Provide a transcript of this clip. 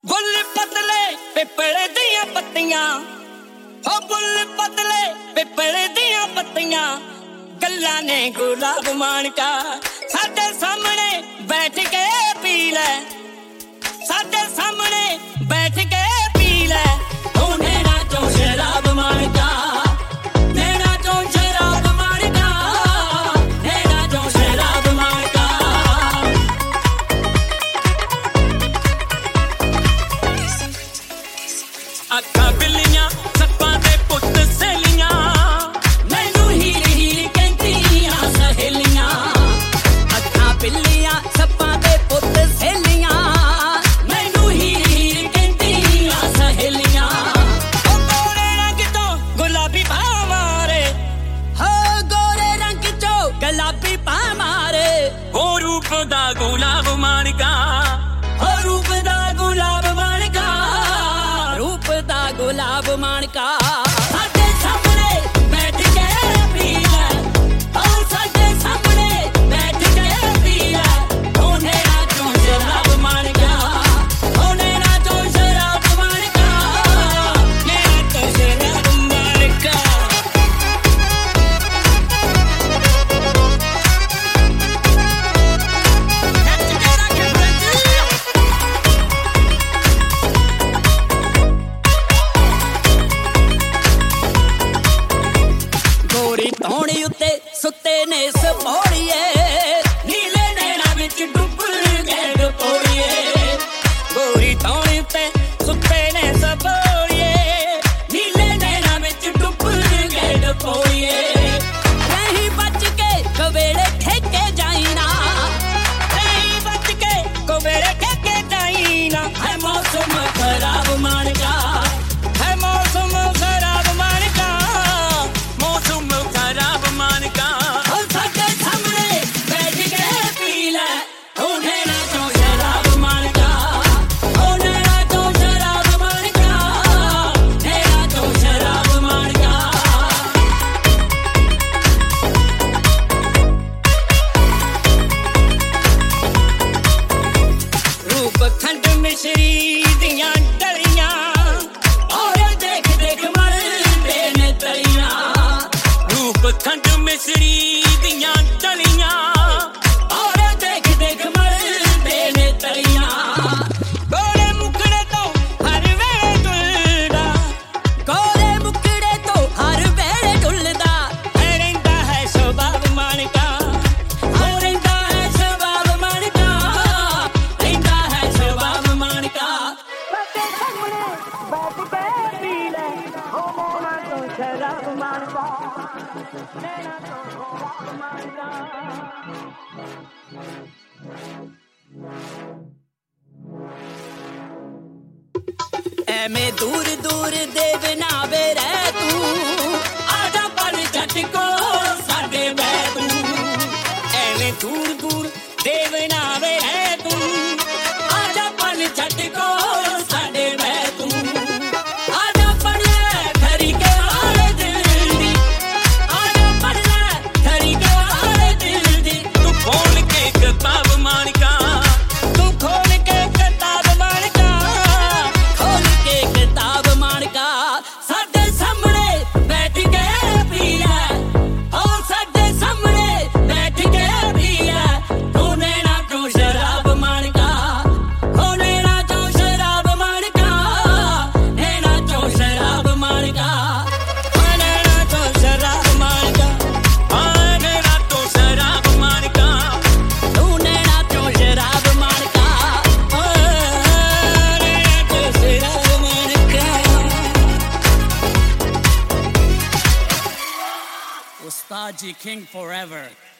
Bull पतले पिपले दियां पत्तियां, हो बुल पतले पिपले दियां पत्तियां, गल्लां ने गुलाब मानका साडे सामने बैठ के पी ले, साडे सामने बैठ के पी ले, ओ नैना चों शराब मानका, नैना चों शराब मानका, नैना चों शराब मानका। अक्खां बिल्लियां सप्पां दे पुत्त सहेलियां, मैनू हीर हीर कहंदियां सहेलियां। अक्खां बिल्लियां सप्पां दे पुत्त सहेलियां, मैनू हीर हीर कहंदियां सहेलियां। ओ गोरे रंग चों गुलाबी बाह मारे, हो गोरे रंग चों गुलाबी बाह मारे, ओ रूप दा गुलाब मानका, ओ रूप दा गुलाब मानका, रूप दा गुलाब मानका। साडे सामने बैठ के पी ले, ओ साडे सामने बैठ के पी ले, ओ नैना चों शराब मानका, ओ नैना चों शराब मानका, नैना चों शराब मानका। गोरी धौणी उत्ते सुते ने सपोड़िए, नीले नैना विच डुब गए डपोड़िए। गोरी धौणी उत्ते सुते ने सपोड़िए, नीले नैना विच डुब गए डपोड़िए। रही बच के कवेड़े ठेके जाईना, रही बच के कवेड़े ठेके जाईना, है मौसम खराब मानका, है मौसम खराब मानका, मौसम खराब मानका। ओ साडे सामने बैठ के पी ले, ओ नैना चों शराब मानका, ओ नैना चों शराब मानका, नैना चों शराब मानका। रूप खंड मिश्री दियां डलियां, और देख देख मरदे ने तलियां। रूप खंड मिश्री दियां डलियां, और देख देख मरदे ने तलियां। गोरे मुकड़े तो हर वेले डुलदा, गोरे मुकड़े तो हर वेले डुलदा, रहिंदा है स्वभाव मानका, हो रहिंदा है स्वभाव मानका, रहिंदा है स्वभाव मानका। साडे सामने बैठ के पी ले, ओ नैना चों शराब मानका, नैना चों शराब मानका। एवें दूर दूर देव नावे रह तू, आजा पल झट को साडे बह तू। एवें दूर दूर देव नावे रह तू, आजा पल झट को साडे बह तू। आजा पढ़ ले धरी के हाल दिल दी, आजा पढ़ ले धरी के हाल दिल दी। तू खोल के किताब मानका, तू खोल के किताब मानका, खोल के किताब मानका। साडे सामने बैठ के पी ले, ओ साडे सामने बैठ के पी ले, ओ नैना चों शराब मानका, ओ नैना चों शराब मानका, नैना चों शराब मानका, ओ नैना चों शराब मानका, ओ नैना चों शराब मानका, तू नैना चों शराब मानका, ओ नैना चों शराब मानका। Ustad Ji King forever.